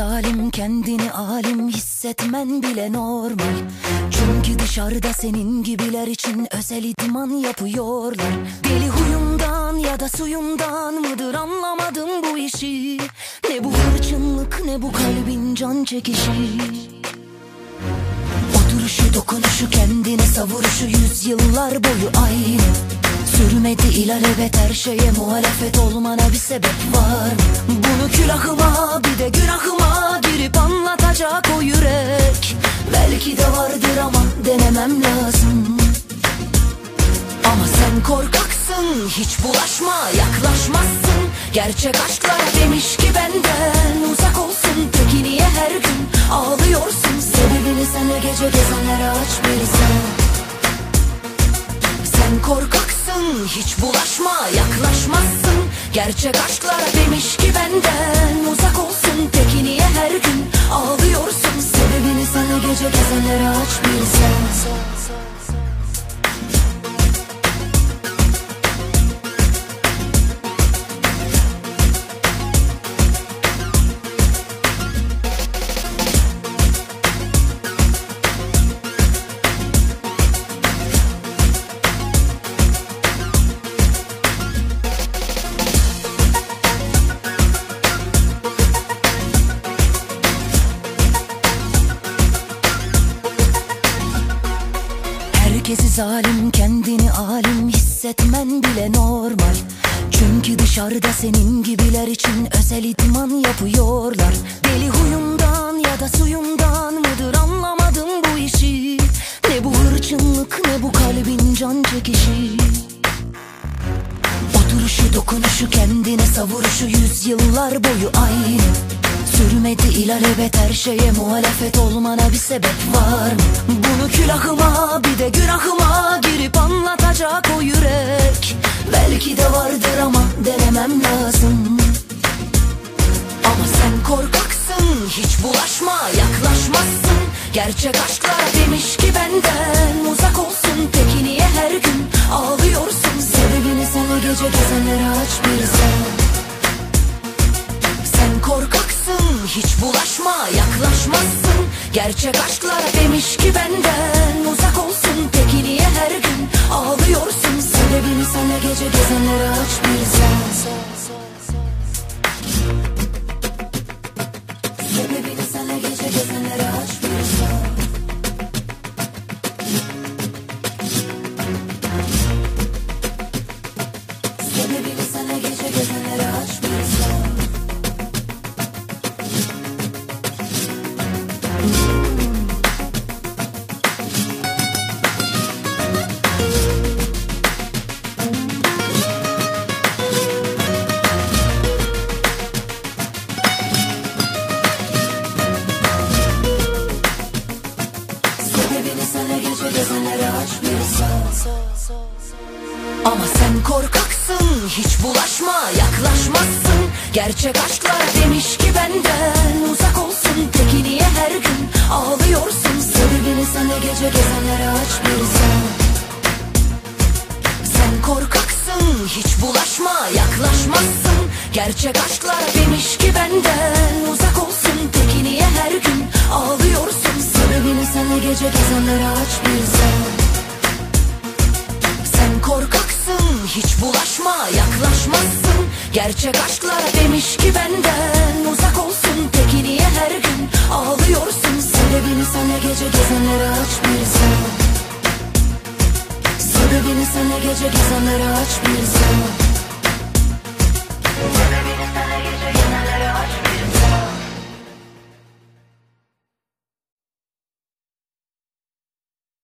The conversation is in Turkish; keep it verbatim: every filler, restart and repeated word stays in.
zalim, kendini alim hissetmen bile normal. Çünkü dışarıda senin gibiler için özel idman yapıyorlar. Deli huyundan ya da suyundan mıdır anlamadım bu işi. Ne bu hırçınlık ne bu kalbin can çekişi. Oturuşu dokunuşu kendine savuruşu yüzyıllar boyu aynı. Sürmedi ilelebet her şeye muhalefet olmana bir sebep var. Bunu külahıma bir de günahıma girip anlatacak o yürek. Belki de vardır ama denemem lazım. Ama sen korkaksın, hiç bulaşma, yaklaşmazsın. Gerçek aşklar demiş ki benden uzak olsun. Peki niye her gün ağlıyorsun? Sebebini senle gece gezenlere aç bir sen. Sen korkaksın, hiç bulaşma, yaklaşmazsın. Gerçek aşklara demiş ki benden uzak olsun. Peki niye her gün ağlıyorsun? Sebebini senle gece gezenlere aç bir sen. Herkesi zalim, kendini alim hissetmen bile normal. Çünkü dışarıda senin gibiler için özel idman yapıyorlar. Deli huyundan ya da suyundan mıdır anlamadım bu işi. Ne bu hırçınlık ne bu kalbin can çekişi. Oturuşu dokunuşu kendine savuruşu yüzyıllar boyu aynı. Sürmedi ilelebet her şeye muhalefet olmana bir sebep var. Bunu külahıma bir de günahıma girip anlatacak o yürek. Belki de vardır ama denemem lazım. Ama sen korkaksın, hiç bulaşma, yaklaşmazsın. Gerçek aşklar demiş ki benden uzak olsun. Peki niye her gün ağlıyorsun? Sebebini senle gece gezenlere aç bir sen. Sen korkaksın, hiç bulaşma, yaklaşmazsın. Gerçek aşklara demiş ki benden uzak olsun. Peki niye her gün ağlıyorsun? Sebebini senle gece gezenlere aç bir sen. Sebebini senle gece gezenlere aç bir sen. Sebebini senle gece gezenlere aç bir sen. Ama sen korkaksın, hiç bulaşma, yaklaşmazsın. Gerçek aşklar demiş ki benden uzak olsun. Peki niye her gün ağlıyorsun? Sebebini senle gece gezenlere aç bir sen. Sen korkaksın, hiç bulaşma, yaklaşmazsın. Gerçek aşklar demiş ki benden uzak olsun. Peki niye her gün ağlıyorsun? Sebebini senle gece gezenlere aç bir sen. Sen korkaksın, hiç bulaşma, yaklaşmazsın. Gerçek aşklara demiş ki benden uzak olsun. Peki niye her gün ağlıyorsun? Sebebini senle gece gezenlere aç bir sen. Sebebini senle gece gezenlere aç bir sen.